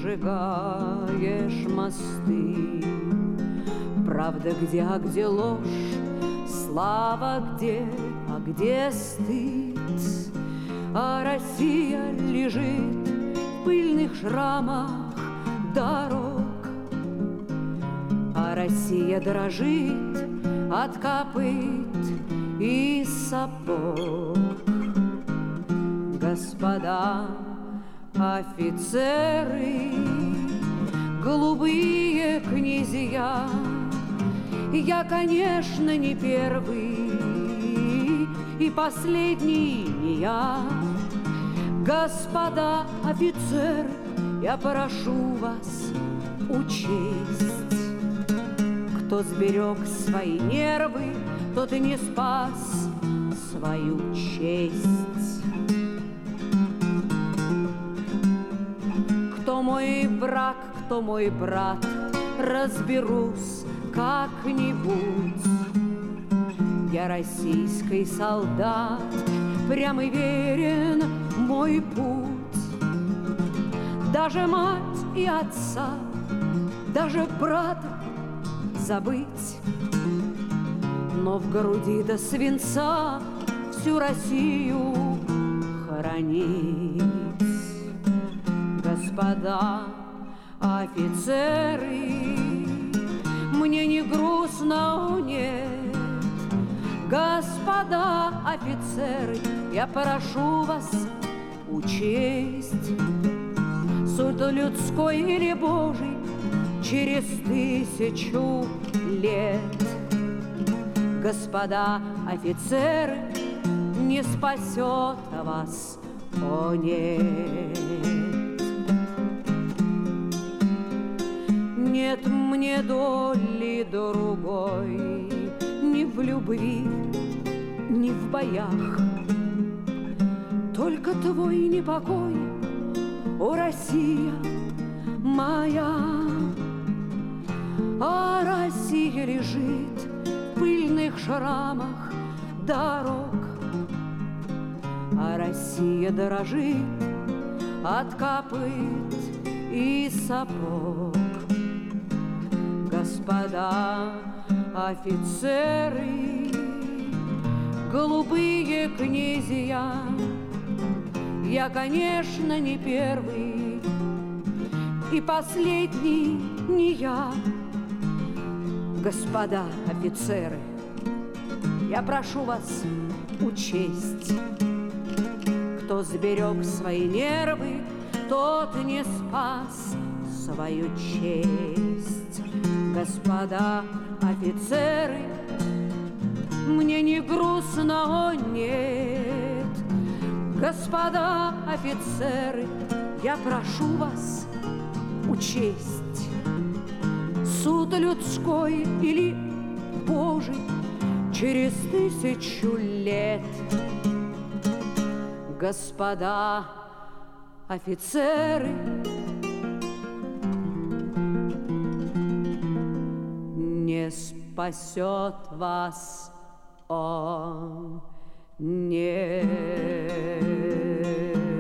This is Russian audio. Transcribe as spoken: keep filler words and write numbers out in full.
сжигаешь мосты. Правда где, а где ложь, слава где, а где стыд? А Россия лежит в пыльных шрамах дорог, а Россия дрожит от копыт и сапог. Господа офицеры, голубые князья, я, конечно, не первый и последний не я. Господа офицеры, я прошу вас учесть. Кто сберег свои нервы, тот и не спас свою честь. Кто мой враг, кто мой брат, разберусь как-нибудь. Я российский солдат, прям и верен мой путь. Даже мать и отца, даже брата забыть, но в груди до свинца всю Россию хоронить. Господа офицеры, мне не грустно, нет. Господа офицеры, я прошу вас учесть. Суд людской или Божий через тысячу лет. Господа офицеры, не спасет вас, о нет. Нет мне доли другой, ни в любви, ни в боях. Только твой непокой, о Россия моя. А Россия лежит в пыльных шрамах дорог, а Россия дорожит от копыт и сапог. Господа офицеры, голубые князья, я, конечно, не первый и последний не я. Господа офицеры, я прошу вас учесть. Кто сберег свои нервы, тот не спас свою честь. Господа офицеры, мне не грустно, о нет. Господа офицеры, я прошу вас учесть. Суд людской или Божий через тысячу лет. Господа офицеры, не спасет вас, о нет.